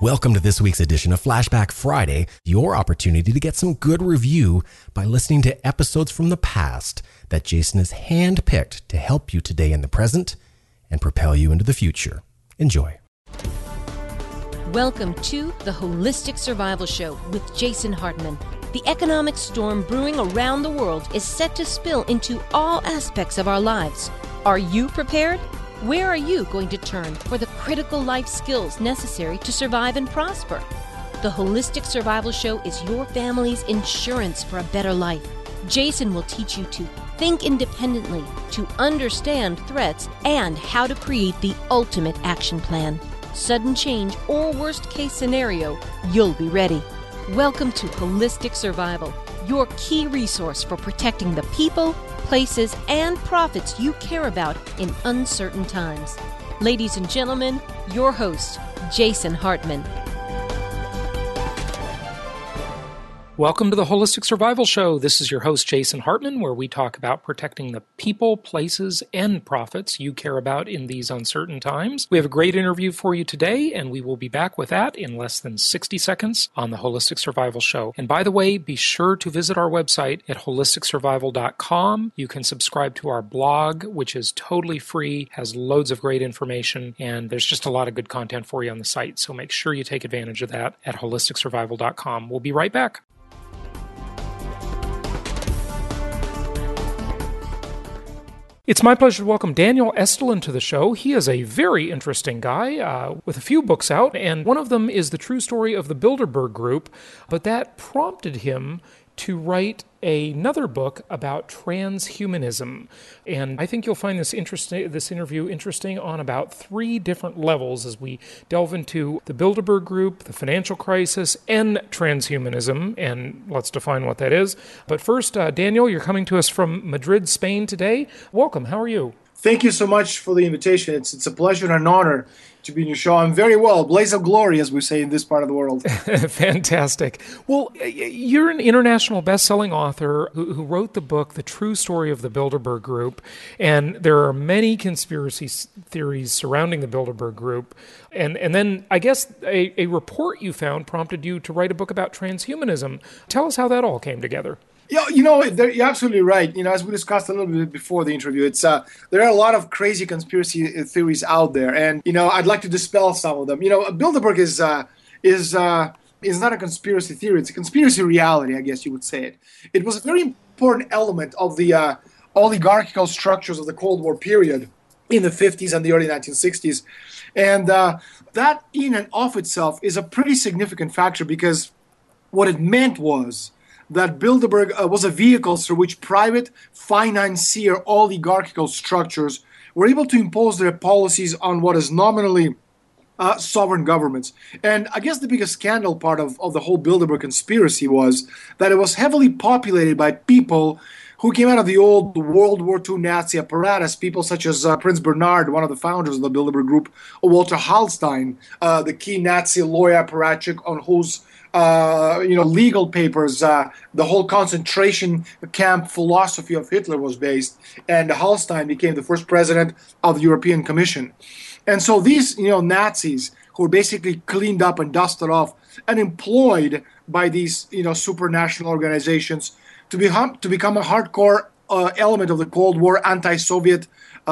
Welcome to this week's edition of Flashback Friday, your opportunity to get some good review by listening to episodes from the past that Jason has handpicked to help you today in the present and propel you into the future. Enjoy. Welcome to the Holistic Survival Show with Jason Hartman. The economic storm brewing around the world is set to spill into all aspects of our lives. Are you prepared? Where are you going to turn for the critical life skills necessary to survive and prosper? The Holistic Survival Show is your family's insurance for a better life. Jason will teach you to think independently, to understand threats, and how to create the ultimate action plan. Sudden change or worst case scenario, you'll be ready. Welcome to Holistic Survival, your key resource for protecting the people, places, and profits you care about in uncertain times. Ladies and gentlemen, your host, Jason Hartman. Welcome to the Holistic Survival Show. This is your host, Jason Hartman, where we talk about protecting the people, places, and profits you care about in these uncertain times. We have a great interview for you today, and we will be back with that in less than 60 seconds on the Holistic Survival Show. And by the way, be sure to visit our website at holisticsurvival.com. You can subscribe to our blog, which is totally free, has loads of great information, and there's just a lot of good content for you on the site. So make sure you take advantage of that at holisticsurvival.com. We'll be right back. It's my pleasure to welcome Daniel Estulin to the show. He is a very interesting guy with a few books out, and one of them is The True Story of the Bilderberg Group, but that prompted him to write another book about transhumanism. And I think you'll find this interview interesting on about three different levels as we delve into the Bilderberg Group, the financial crisis, and transhumanism. And let's define what that is. But first, Daniel, you're coming to us from Madrid, Spain today. Welcome. How are you? Thank you so much for the invitation. It's a pleasure and an honor to be in your show. I'm very well. Blaze of glory, as we say in this part of the world. Fantastic. Well, you're an international best-selling author who wrote the book, The True Story of the Bilderberg Group, and there are many conspiracy theories surrounding the Bilderberg Group. And then I guess a report you found prompted you to write a book about transhumanism. Tell us how that all came together. Yeah, you're absolutely right. As we discussed a little bit before the interview, there are a lot of crazy conspiracy theories out there, and I'd like to dispel some of them. Bilderberg is not a conspiracy theory; it's a conspiracy reality, I guess you would say it. It was a very important element of the oligarchical structures of the Cold War period in the 50s and the early 1960s, and that in and of itself is a pretty significant factor because what it meant was that Bilderberg was a vehicle through which private financier oligarchical structures were able to impose their policies on what is nominally sovereign governments. And I guess the biggest scandal part of the whole Bilderberg conspiracy was that it was heavily populated by people who came out of the old World War II Nazi apparatus, people such as Prince Bernhard, one of the founders of the Bilderberg Group, or Walter Hallstein, the key Nazi lawyer apparatchik on whose legal papers, the whole concentration camp philosophy of Hitler was based, and Hallstein became the first president of the European Commission. And so these, Nazis who were basically cleaned up and dusted off and employed by these, supranational organizations to become a hardcore element of the Cold War anti-Soviet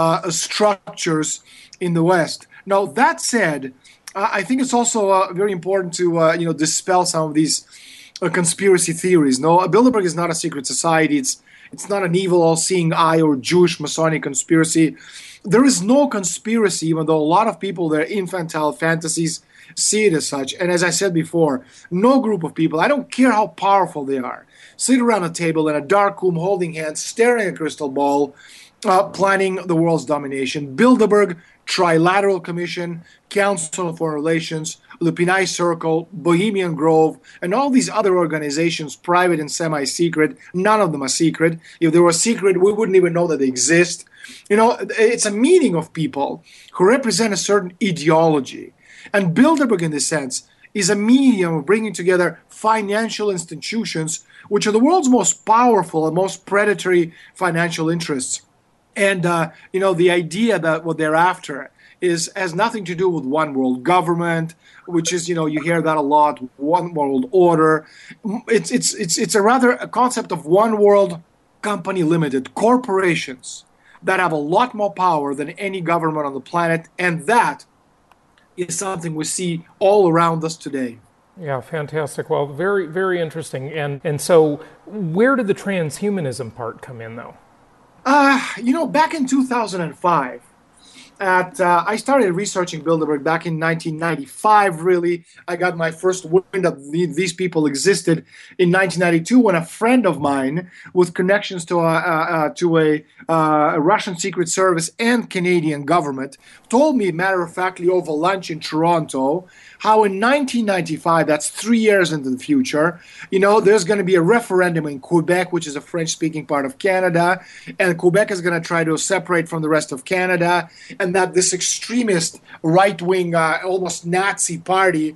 structures in the West. Now, that said, I think it's also very important to dispel some of these conspiracy theories. No, Bilderberg is not a secret society. It's not an evil, all-seeing eye or Jewish Masonic conspiracy. There is no conspiracy, even though a lot of people, their infantile fantasies see it as such. And as I said before, no group of people, I don't care how powerful they are, sit around a table in a dark room holding hands, staring at a crystal ball, planning the world's domination. Bilderberg, Trilateral Commission, Council on Foreign Relations, Lupinai Circle, Bohemian Grove, and all these other organizations, private and semi-secret. None of them are secret. If they were secret, we wouldn't even know that they exist. It's a meeting of people who represent a certain ideology. And Bilderberg, in this sense, is a medium of bringing together financial institutions, which are the world's most powerful and most predatory financial interests. And, the idea that what they're after has nothing to do with one world government, which is, you hear that a lot, one world order. It's a concept of one world company limited, corporations that have a lot more power than any government on the planet, and that is something we see all around us today. Yeah, fantastic. Well, very, very interesting. And so where did the transhumanism part come in, though? Back in 2005, I started researching Bilderberg back in 1995, really. I got my first wind of these people existed in 1992 when a friend of mine with connections to a Russian Secret Service and Canadian government told me, matter of factly, over lunch in Toronto, how in 1995, that's 3 years into the future, there's going to be a referendum in Quebec, which is a French-speaking part of Canada, and Quebec is going to try to separate from the rest of Canada, and that this extremist right-wing, almost Nazi party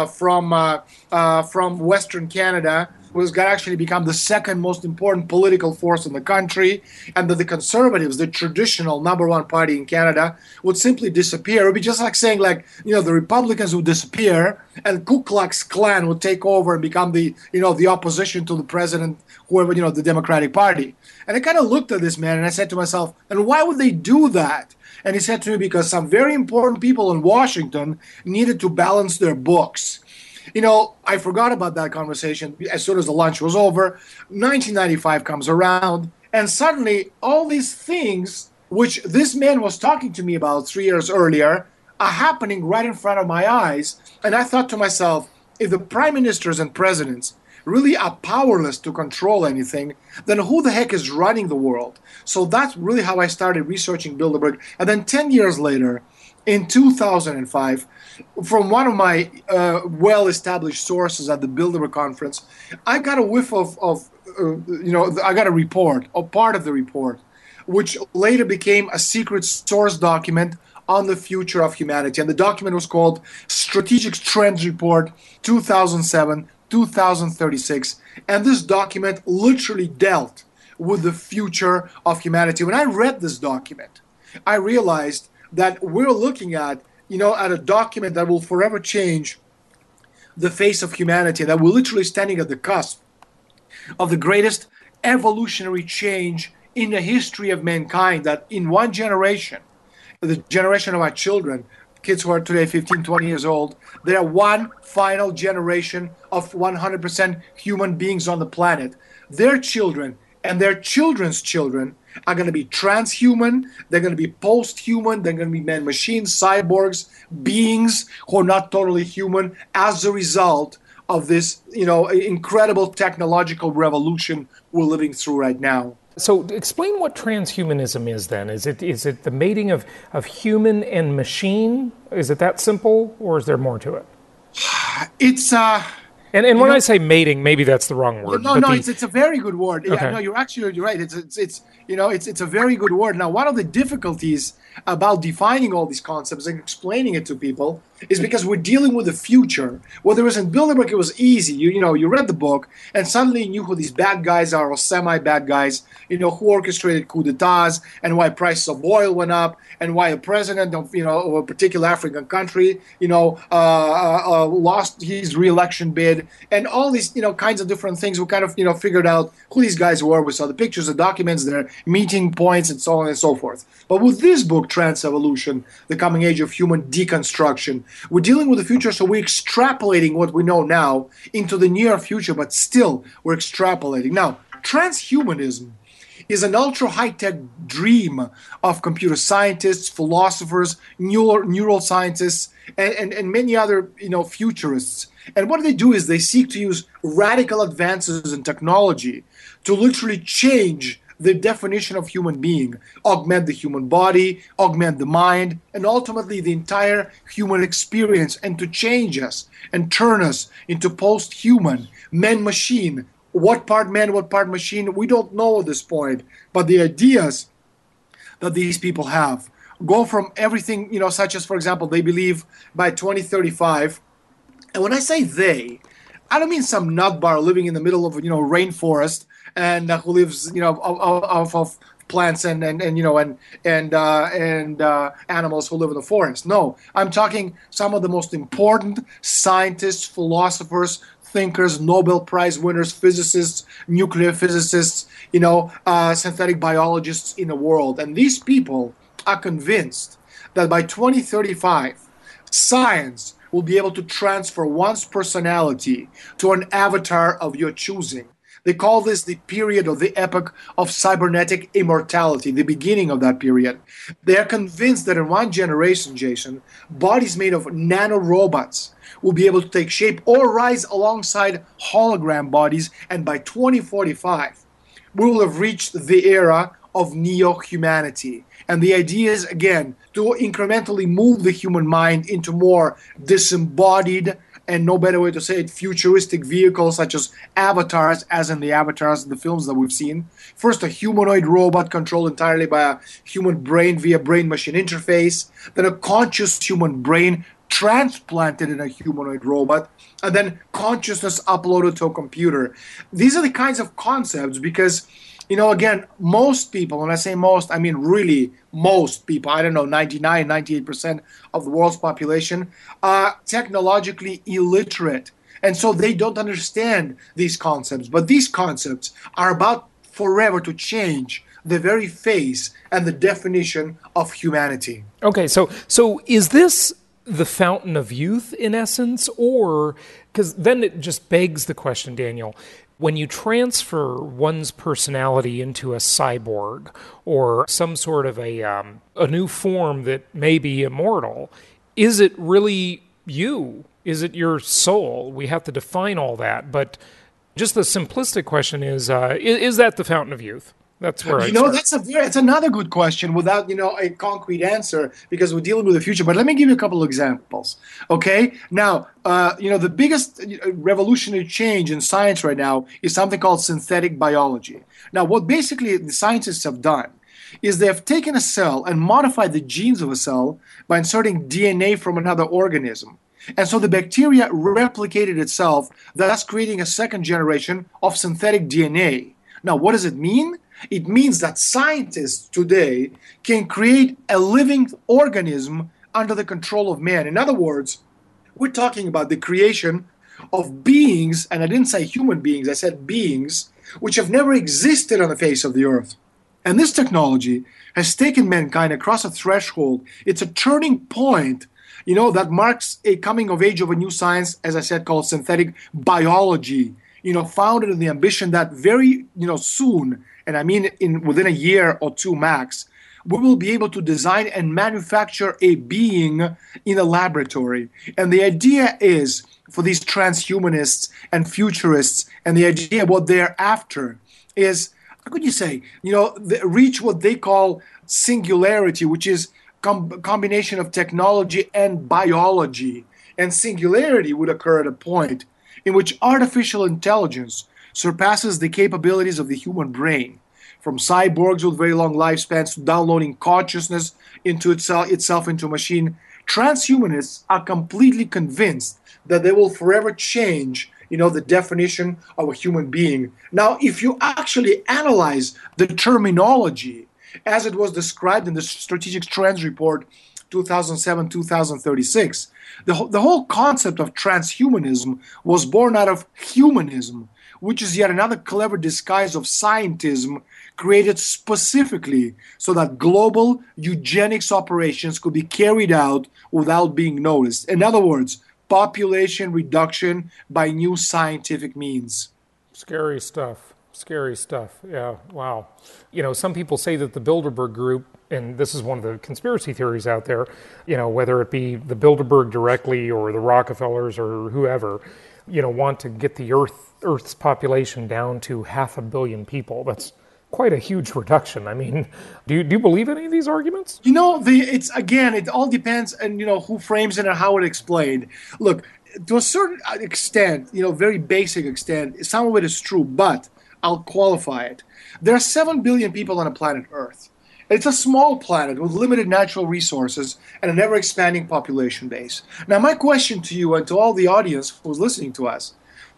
from Western Canada was going to actually become the second most important political force in the country, and that the Conservatives, the traditional number one party in Canada, would simply disappear. It would be just like saying, the Republicans would disappear, and Ku Klux Klan would take over and become the opposition to the president, whoever, the Democratic Party. And I kind of looked at this man, and I said to myself, and why would they do that? And he said to me, because some very important people in Washington needed to balance their books. I forgot about that conversation as soon as the lunch was over. 1995 comes around, and suddenly all these things, which this man was talking to me about 3 years earlier, are happening right in front of my eyes. And I thought to myself, if the prime ministers and presidents really are powerless to control anything, then who the heck is running the world? So that's really how I started researching Bilderberg. And then 10 years later, in 2005, from one of my well-established sources at the Bilderberg conference, I got a whiff I got a report, or part of the report, which later became a secret source document on the future of humanity. And the document was called Strategic Trends Report 2007-2036. And this document literally dealt with the future of humanity. When I read this document, I realized that we're looking at a document that will forever change the face of humanity, that we're literally standing at the cusp of the greatest evolutionary change in the history of mankind, that in one generation, the generation of our children, kids who are today 15, 20 years old, they are one final generation of 100% human beings on the planet. Their children and their children's children are going to be transhuman, they're going to be post-human, they're going to be man-machines, cyborgs, beings who are not totally human as a result of this, incredible technological revolution we're living through right now. So explain what transhumanism is then. Is it the mating of human and machine? Is it that simple, or is there more to it? It's And when I say mating, maybe that's the wrong word. No, it's a very good word. Okay. Yeah, no, you're right. It's a very good word. Now, one of the difficulties about defining all these concepts and explaining it to people is because we're dealing with the future. Whereas in Bilderberg, it was easy. You read the book and suddenly you knew who these bad guys are, or semi-bad guys, who orchestrated coup d'etats and why prices of oil went up and why a president of, of a particular African country, lost his re-election bid, and all these, kinds of different things. We kind of, figured out who these guys were. We saw the pictures, the documents, their meeting points, and so on and so forth. But with this book, Trans-Evolution, The Coming Age of Human Deconstruction, we're dealing with the future, so we're extrapolating what we know now into the near future, but still we're extrapolating. Now, transhumanism is an ultra-high-tech dream of computer scientists, philosophers, neural scientists, and many other, futurists. And what they do is they seek to use radical advances in technology to literally change the definition of human being, augment the human body, augment the mind, and ultimately the entire human experience, and to change us and turn us into post-human, man-machine. What part man, what part machine, we don't know at this point. But the ideas that these people have go from everything, such as, for example, they believe by 2035, and when I say they, I don't mean some nutbar living in the middle of, rainforest, and who lives, off of plants and animals who live in the forest. No, I'm talking some of the most important scientists, philosophers, thinkers, Nobel Prize winners, physicists, nuclear physicists, synthetic biologists in the world. And these people are convinced that by 2035, science will be able to transfer one's personality to an avatar of your choosing. They call this the period or the epoch of cybernetic immortality, the beginning of that period. They are convinced that in one generation, Jason, bodies made of nanorobots will be able to take shape or rise alongside hologram bodies, and by 2045, we will have reached the era of neo-humanity. And the idea is, again, to incrementally move the human mind into more disembodied, and no better way to say it, futuristic vehicles such as avatars, as in the avatars in the films that we've seen. First, a humanoid robot controlled entirely by a human brain via brain-machine interface, then a conscious human brain transplanted in a humanoid robot, and then consciousness uploaded to a computer. These are the kinds of concepts because, again, most people, when I say most, I mean really most people, I don't know, 99, 98% of the world's population are technologically illiterate. And so they don't understand these concepts. But these concepts are about forever to change the very face and the definition of humanity. Okay, so is this the fountain of youth in essence, or because then it just begs the question, Daniel, when you transfer one's personality into a cyborg or some sort of a new form that may be immortal, is it really you? Is it your soul? We have to define all that, but just the simplistic question is that the fountain of youth? That's where that's another good question without a concrete answer because we're dealing with the future. But let me give you a couple of examples. Okay, now the biggest revolutionary change in science right now is something called synthetic biology. Now, what basically the scientists have done is they have taken a cell and modified the genes of a cell by inserting DNA from another organism. And so the bacteria replicated itself, thus creating a second generation of synthetic DNA. Now, what does it mean? It means that scientists today can create a living organism under the control of man. In other words, we're talking about the creation of beings, and I didn't say human beings, I said beings, which have never existed on the face of the earth. And this technology has taken mankind across a threshold. It's a turning point, that marks a coming of age of a new science, as I said, called synthetic biology, founded in the ambition that very, soon, and I mean within a year or two max, we will be able to design and manufacture a being in a laboratory. And the idea is for these transhumanists and futurists, and the idea what they're after is, how could you say, reach what they call singularity, which is combination of technology and biology. And singularity would occur at a point in which artificial intelligence surpasses the capabilities of the human brain, from cyborgs with very long lifespans to downloading consciousness into itself into a machine. Transhumanists are completely convinced that they will forever change, the definition of a human being. Now, if you actually analyze the terminology as it was described in the Strategic Trends Report 2007-2036, the whole concept of transhumanism was born out of humanism, which is yet another clever disguise of scientism created specifically so that global eugenics operations could be carried out without being noticed. In other words, population reduction by new scientific means. Scary stuff. Scary stuff. Yeah, wow. Some people say that the Bilderberg Group, and this is one of the conspiracy theories out there, whether it be the Bilderberg directly or the Rockefellers or whoever, want to get the Earth's population down to 500 million people. That's quite a huge reduction. I mean, do you believe any of these arguments? It all depends on, who frames it and how it's explained. Look, to a certain extent, very basic extent, some of it is true, but I'll qualify it. There are 7 billion people on the planet Earth. It's a small planet with limited natural resources and an ever-expanding population base. Now, my question to you and to all the audience who's listening to us,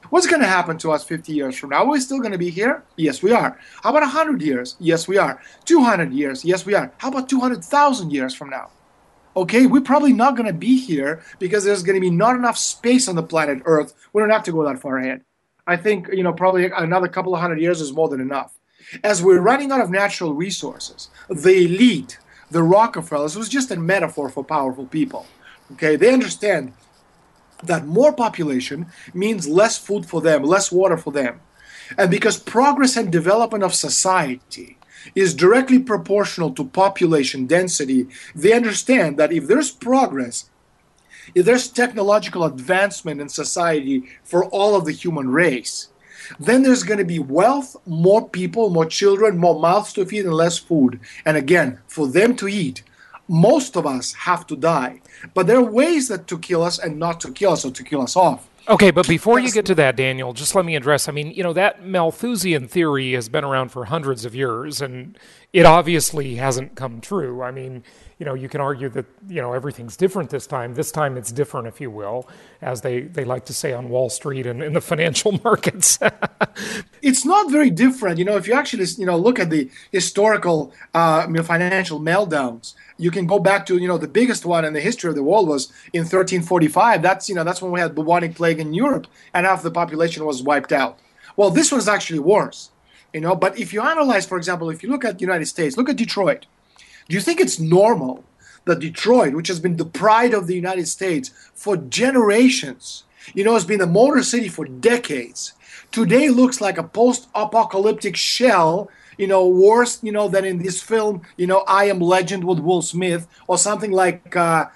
What's going to happen to us 50 years from now? Are we still going to be here? Yes, we are. How about 100 years? Yes, we are. 200 years? Yes, we are. How about 200,000 years from now? Okay, we're probably not going to be here because there's going to be not enough space on the planet Earth. We don't have to go that far ahead. I think, probably another couple of 100 years is more than enough. As we're running out of natural resources, the elite, the Rockefellers, was just a metaphor for powerful people. Okay, they understand that more population means less food for them, less water for them. And because progress and development of society is directly proportional to population density, they understand that if there's progress, if there's technological advancement in society for all of the human race, then there's going to be wealth, more people, more children, more mouths to feed, and less food. And again, for them to eat, most of us have to die. But there are ways that to kill us and not to kill us, or to kill us off. Okay, but before you get to that, Daniel, just let me address, that Malthusian theory has been around for hundreds of years, and it obviously hasn't come true. You can argue that, everything's different this time. This time it's different, if you will, as they like to say on Wall Street and in the financial markets. It's not very different. If you actually, look at the historical financial meltdowns, you can go back to, the biggest one in the history of the world was in 1345. That's when we had bubonic plague in Europe and half the population was wiped out. Well, this was actually worse, But if you analyze, for example, if you look at the United States, look at Detroit. Do you think it's normal that Detroit, which has been the pride of the United States for generations, has been a motor city for decades, today looks like a post-apocalyptic shell, worse, than in this film, I Am Legend with Will Smith, or something like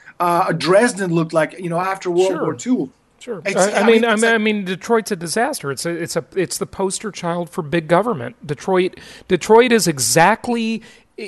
Dresden looked like, after World War II. Sure. Detroit's a disaster. It's the poster child for big government. Detroit is exactly.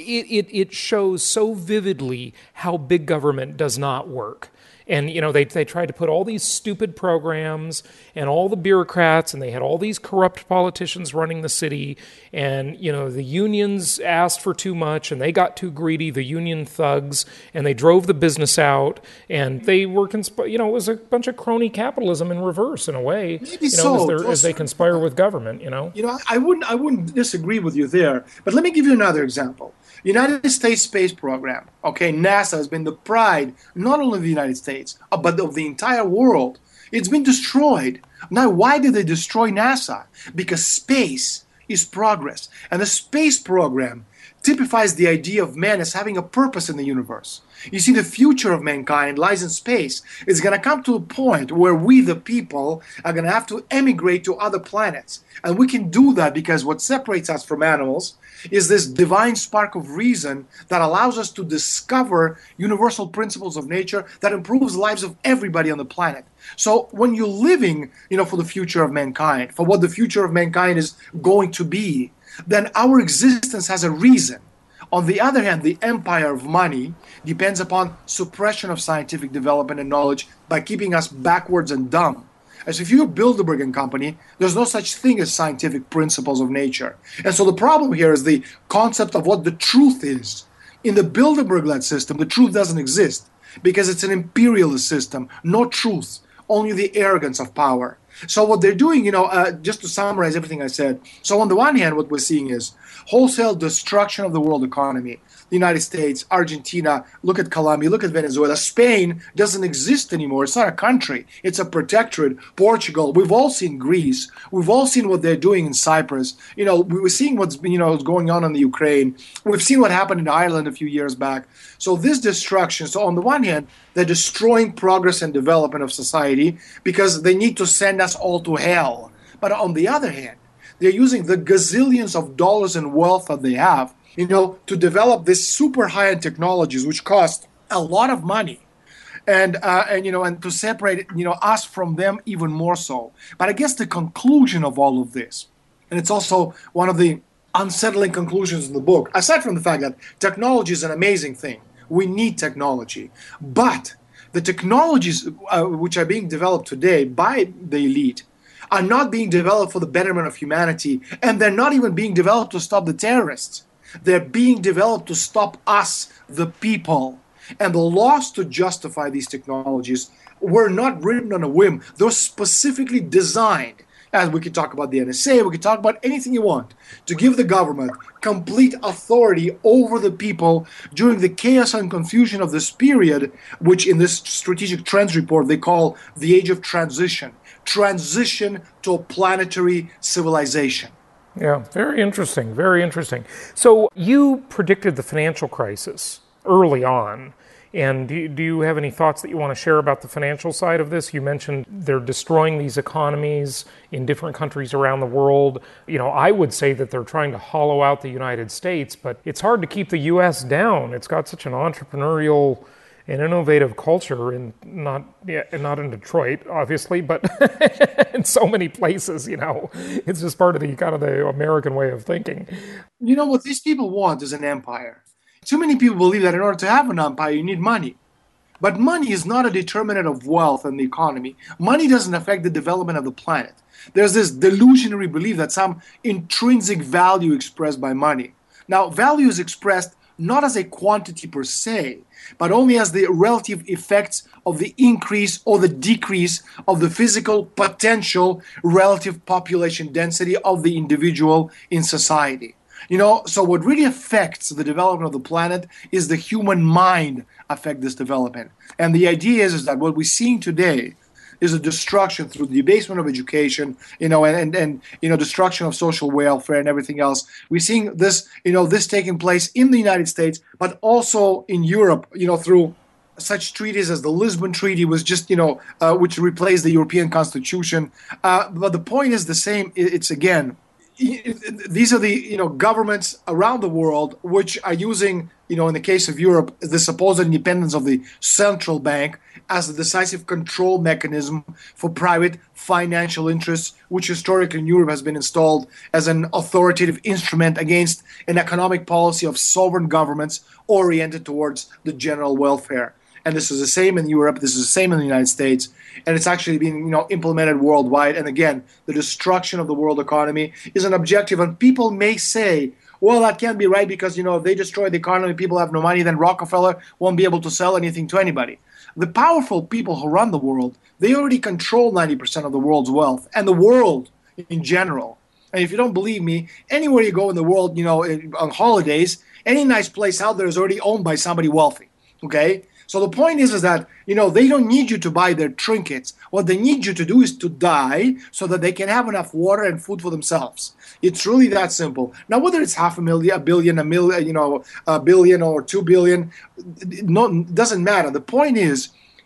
It shows so vividly how big government does not work. And, they tried to put all these stupid programs and all the bureaucrats, and they had all these corrupt politicians running the city. And, the unions asked for too much, and they got too greedy, the union thugs, and they drove the business out. And they were, it was a bunch of crony capitalism in reverse, in a way, Maybe so. As they conspire with government, I wouldn't disagree with you there. But let me give you another example. United States space program, okay, NASA has been the pride not only of the United States, but of the entire world. It's been destroyed. Now, why did they destroy NASA? Because space is progress. And the space program typifies the idea of man as having a purpose in the universe. You see, the future of mankind lies in space. It's going to come to a point where we, the people, are going to have to emigrate to other planets. And we can do that because what separates us from animals is this divine spark of reason that allows us to discover universal principles of nature that improves the lives of everybody on the planet. So when you're living, for the future of mankind, for what the future of mankind is going to be, then our existence has a reason. On the other hand, the empire of money depends upon suppression of scientific development and knowledge by keeping us backwards and dumb. As if you're Bilderberg and Company, there's no such thing as scientific principles of nature. And so the problem here is the concept of what the truth is. In the Bilderberg-led system, the truth doesn't exist because it's an imperialist system. No truth, only the arrogance of power. So what they're doing, just to summarize everything I said, so on the one hand, what we're seeing is wholesale destruction of the world economy. The United States, Argentina, look at Colombia, look at Venezuela. Spain doesn't exist anymore. It's not a country. It's a protectorate. Portugal, we've all seen Greece. We've all seen what they're doing in Cyprus. We were seeing what's going on in the Ukraine. We've seen what happened in Ireland a few years back. So this destruction, so on the one hand, they're destroying progress and development of society because they need to send us all to hell. But on the other hand, they're using the gazillions of dollars and wealth that they have to develop these super high-end technologies, which cost a lot of money, and to separate us from them even more so. But I guess the conclusion of all of this, and it's also one of the unsettling conclusions in the book, aside from the fact that technology is an amazing thing, we need technology, but the technologies which are being developed today by the elite are not being developed for the betterment of humanity, and they're not even being developed to stop the terrorists. They're being developed to stop us, the people. And the laws to justify these technologies were not written on a whim. They're specifically designed as we could talk about the NSA, we could talk about anything you want, to give the government complete authority over the people during the chaos and confusion of this period, which in this strategic trends report they call the age of transition to a planetary civilization. Yeah, very interesting, very interesting. So you predicted the financial crisis early on. And do you have any thoughts that you want to share about the financial side of this? You mentioned they're destroying these economies in different countries around the world. I would say that they're trying to hollow out the United States, but it's hard to keep the U.S. down. It's got such an entrepreneurial and innovative culture, and not in Detroit, obviously, but in so many places, It's just part of the American way of thinking. What these people want is an empire. Too many people believe that in order to have an empire, you need money. But money is not a determinant of wealth and the economy. Money doesn't affect the development of the planet. There's this delusionary belief that some intrinsic value expressed by money. Now, value is expressed not as a quantity per se, but only as the relative effects of the increase or the decrease of the physical potential relative population density of the individual in society. So what really affects the development of the planet is the human mind affect this development. And the idea is that what we're seeing today is a destruction through the debasement of education, and destruction of social welfare and everything else. We're seeing this, this taking place in the United States, but also in Europe, through such treaties as the Lisbon Treaty was just, which replaced the European Constitution. But the point is the same. It's again, these are the governments around the world which are using, in the case of Europe, the supposed independence of the central bank as a decisive control mechanism for private financial interests, which historically in Europe has been installed as an authoritative instrument against an economic policy of sovereign governments oriented towards the general welfare. And this is the same in Europe, this is the same in the United States, and it's actually being implemented worldwide. And again, the destruction of the world economy is an objective, and people may say, well, that can't be right because, if they destroy the economy, people have no money, then Rockefeller won't be able to sell anything to anybody. The powerful people who run the world, they already control 90% of the world's wealth and the world in general. And if you don't believe me, anywhere you go in the world, on holidays, any nice place out there is already owned by somebody wealthy, okay? So the point is that, they don't need you to buy their trinkets. What they need you to do is to die so that they can have enough water and food for themselves. It's really that simple. Now, whether it's 500,000, a billion, a billion or 2 billion, doesn't matter. The point is,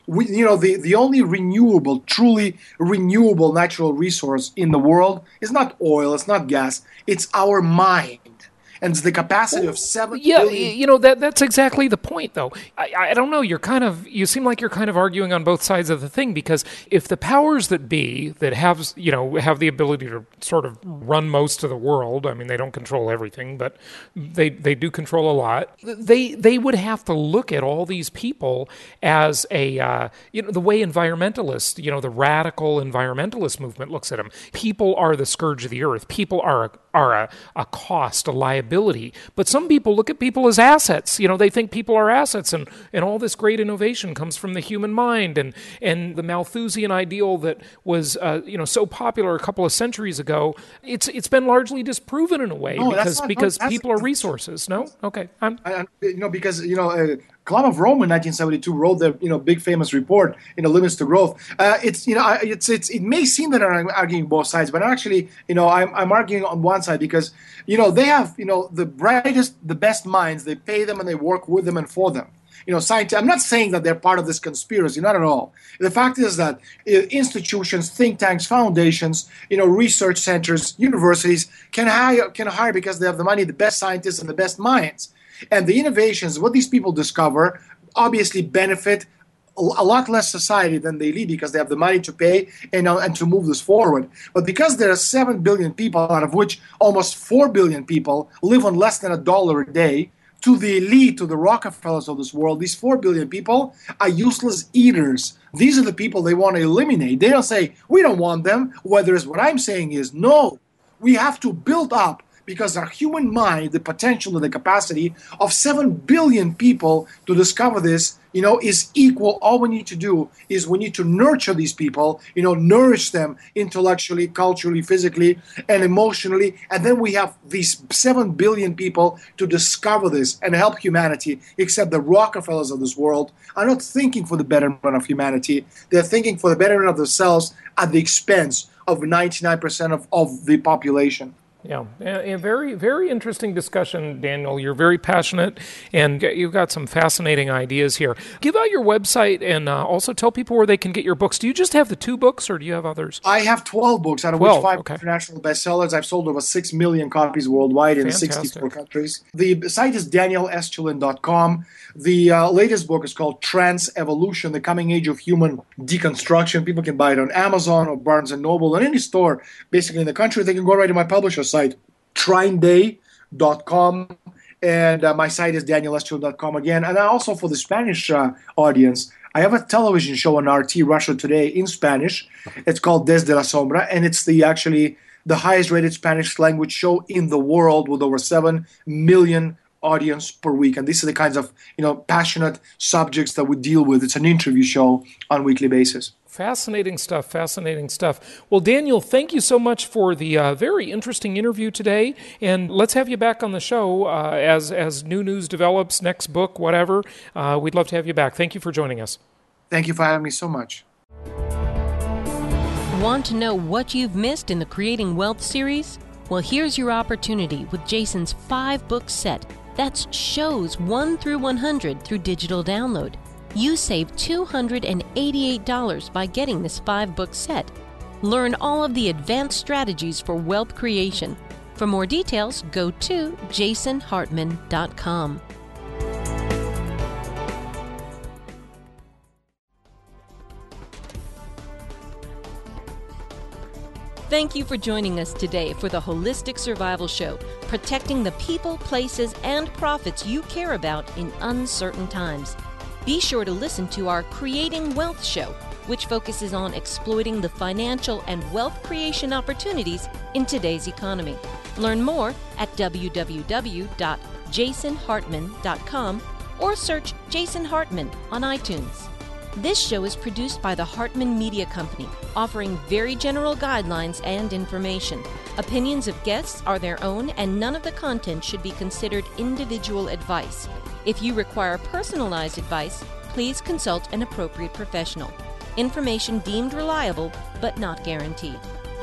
the only truly renewable natural resource in the world is not oil, it's not gas, it's our mind. And it's the capacity of 7 billion. That's exactly the point, though. I don't know. You seem like you're kind of arguing on both sides of the thing, because if the powers that be that have the ability to sort of run most of the world, I mean, they don't control everything, but they do control a lot. They would have to look at all these people as the way environmentalists, the radical environmentalist movement looks at them. People are the scourge of the earth. People are a cost, a liability. But some people look at people as assets. They think people are assets, and all this great innovation comes from the human mind, and the Malthusian ideal that was so popular a couple of centuries ago. It's been largely disproven in a way because people are resources. No, okay, because Club of Rome in 1972 wrote the big famous report, Limits to Growth. It may seem that I'm arguing both sides, but actually, I'm arguing on one side because they have the brightest, the best minds. They pay them and they work with them and for them. I'm not saying that they're part of this conspiracy, not at all. The fact is that institutions, think tanks, foundations, research centers, universities can hire because they have the money, the best scientists and the best minds. And the innovations, what these people discover, obviously benefit a lot less society than they lead because they have the money to pay and to move this forward. But because there are 7 billion people, out of which almost 4 billion people live on less than $1 a day, to the elite, to the Rockefellers of this world, these 4 billion people are useless eaters. These are the people they want to eliminate. They don't say, we don't want them. Whereas what I'm saying is, no, we have to build up because our human mind, the potential and the capacity of 7 billion people to discover this, is equal. All we need to do is we need to nurture these people, nourish them intellectually, culturally, physically, and emotionally. And then we have these 7 billion people to discover this and help humanity, except the Rockefellers of this world are not thinking for the betterment of humanity. They're thinking for the betterment of themselves at the expense of 99% of the population. Yeah, a very, very interesting discussion, Daniel. You're very passionate, and you've got some fascinating ideas here. Give out your website and also tell people where they can get your books. Do you just have the 2 books, or do you have others? I have 12 books, out of which 5 international bestsellers. I've sold over 6 million copies worldwide in 64 countries. The site is danielestulin.com. The latest book is called Trans Evolution, The Coming Age of Human Deconstruction. People can buy it on Amazon or Barnes & Noble, or any store basically in the country. They can go right to my publisher's site, trineday.com, and my site is danielestulin.com again. And also for the Spanish audience, I have a television show on RT Russia Today in Spanish. It's called Desde la Sombra, and it's the highest rated Spanish language show in the world, with over 7 million audience per week. And these are the kinds of passionate subjects that we deal with. It's an interview show on a weekly basis. Fascinating stuff, fascinating stuff. Well, Daniel, thank you so much for the very interesting interview today, and let's have you back on the show as new news develops, next book, whatever. We'd love to have you back. Thank you for joining us. Thank you for having me so much. Want to know what you've missed in the Creating Wealth series? Well, here's your opportunity with Jason's 5-book set. That's shows 1 through 100 through digital download. You save $288 by getting this 5-book set. Learn all of the advanced strategies for wealth creation. For more details, go to jasonhartman.com. Thank you for joining us today for the Holistic Survival Show, protecting the people, places, and profits you care about in uncertain times. Be sure to listen to our Creating Wealth show, which focuses on exploiting the financial and wealth creation opportunities in today's economy. Learn more at www.jasonhartman.com or search Jason Hartman on iTunes. This show is produced by the Hartman Media Company, offering very general guidelines and information. Opinions of guests are their own, and none of the content should be considered individual advice. If you require personalized advice, please consult an appropriate professional. Information deemed reliable, but not guaranteed.